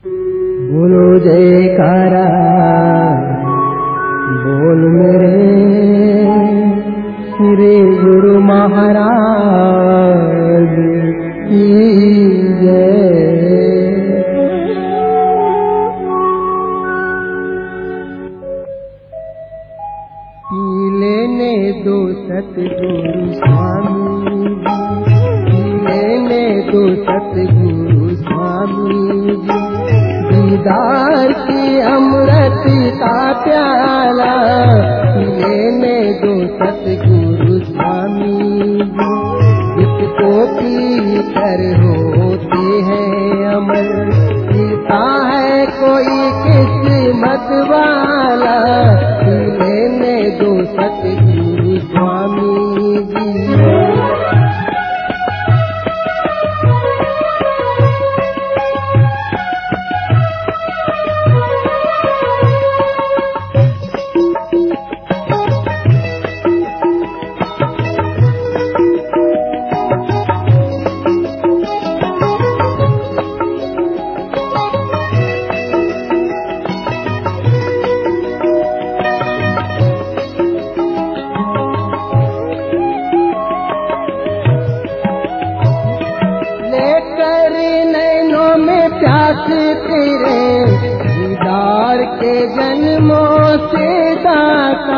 बोलो जयकारा बोल मेरे श्री गुरु महाराज की जय। पी लेने दो सतगुरु स्वामी, पी लेने दो सतगुरु स्वामी जी, दीदार की अमृत का प्याला लेने दो सतगुरु स्वामी जी। जिसको पी कर होते हैं अमर, पीता है कोई किस्मत वाला, लेने दो सतगुरु स्वामी जी। तेरे दीदार के जन्मों से दाता,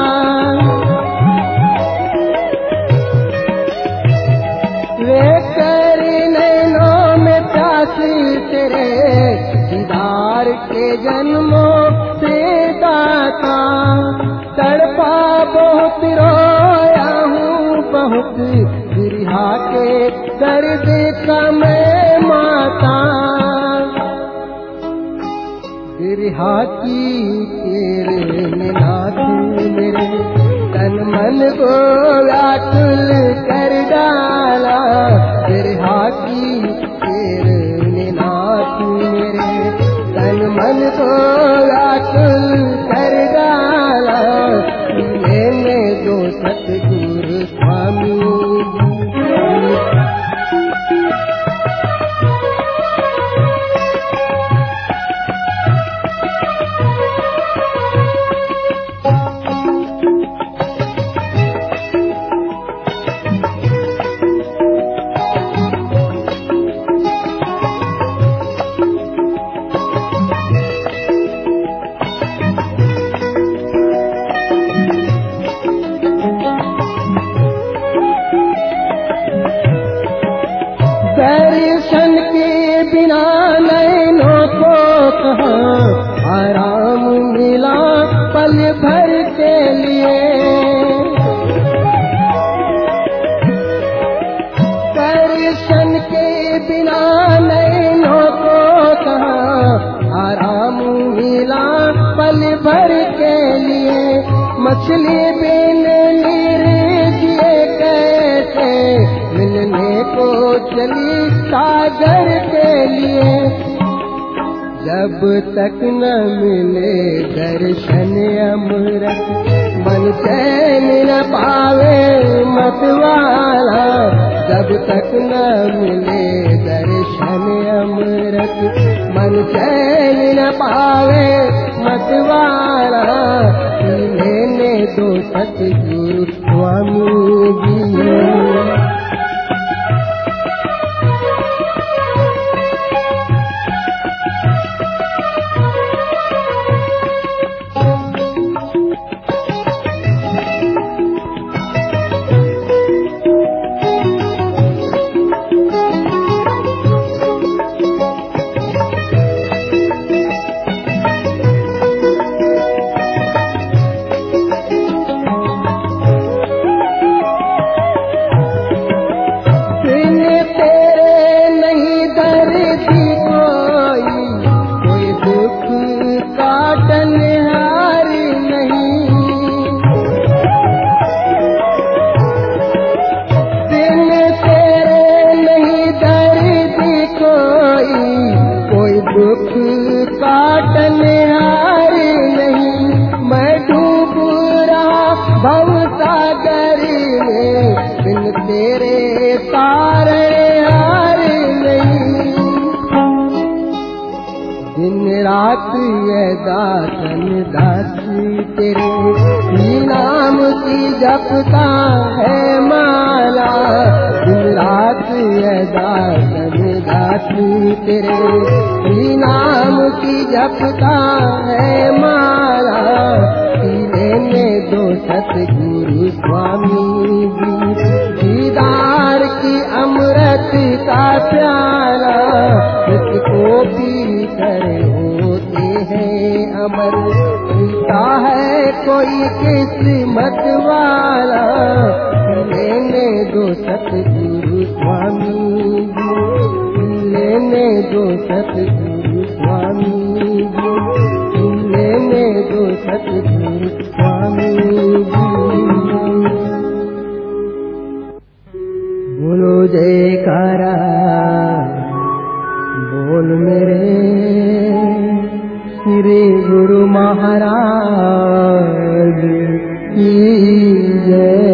लेकर नैनों में प्यास तेरे दीदार के जन्मों से दाता। तड़पा बहुत रोया हूँ बहुत, बिरहा के दर्द का मैं माता। बिरहा की तेरे नाथ मेरे तन मन को व्याकुल कर डाला। बिरहा की तेरे नाथ मेरे तन मन को व्याकुल कर डाला। लेने दो सतगुरु स्वामी दर्शन के बिना नैनों को कहाँ आराम मिला पल भर के लिए। दर्शन के बिना नैनों को कहाँ आराम मिला पल भर के लिए। मछली बिन नीर जिए कैसे मिलने को चली सागर के लिए। जब तक न मिले दर्शन अमृत मन चैन न पावे मतवाला। जब तक न मिले दर्शन अमृत मन चैन न पावे मतवाला। लेने दो सतगुरु स्वामी जी। दुख काटने हारे नहीं, मैं डूब रहा भव सागर में, बिन तेरे तारे हारे नहीं। दिन रात ये दासन दासी तेरे, नाम की जपता है माला, दिन रात ये दासन दासी तेरे, नाम की जपता है माला। लेने दो सतगुरु स्वामी जी, दीदार की अमृत का प्याला, इसको पी कर होते हैं अमर, पीता है कोई किस्मत वाला। लेने दो सतगुरु स्वामी जी, लेने दो सतगुरु स्वामी जी, लेने दो सतगुरु स्वामी जी। बोलो जयकारा बोल मेरे श्री गुरु महाराज की जय।